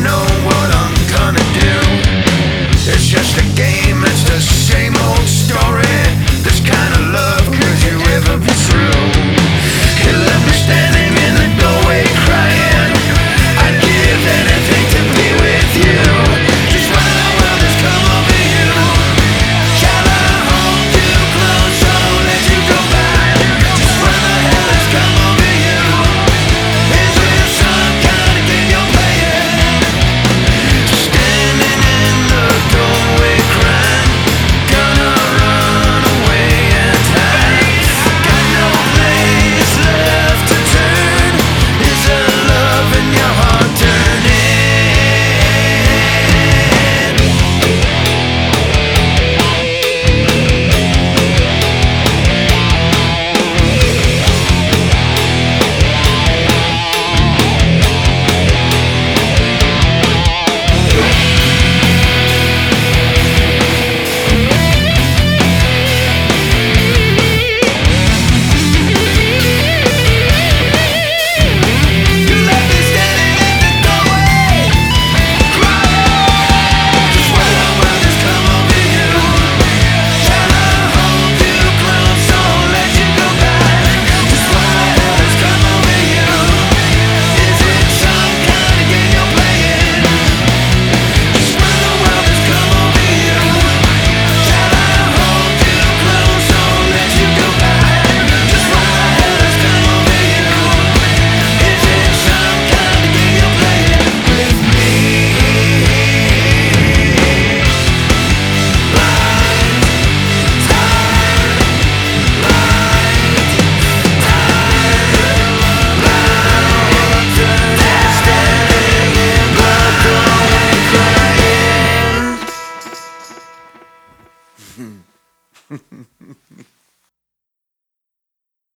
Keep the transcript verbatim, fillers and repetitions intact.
know what I'm gonna do. It's just a game, it's the same old story. This kind of love, could you ever be true? You left me standing in the doorway crying. I'd give anything to be with you. Just when the world has come over you, shall I hold you close or let you go by? Just when the hell has come over you, is this some kind of game you're playing? Standing in the doorway crying, gonna run away and hide. Got no place left to turn. Is the love in your heart turning? You left me standing in the doorway, crying. Just when the world has come over you, shall I hold you close or let you go by? Just when the hell has come over you, is it some kind of game you're playing? Just when the world has come over you, shall I hold you close or let you go by? Just when the hell has come over you, is it some kind of game you're playing with me? Blind, blind, blind, standing in the doorway crying.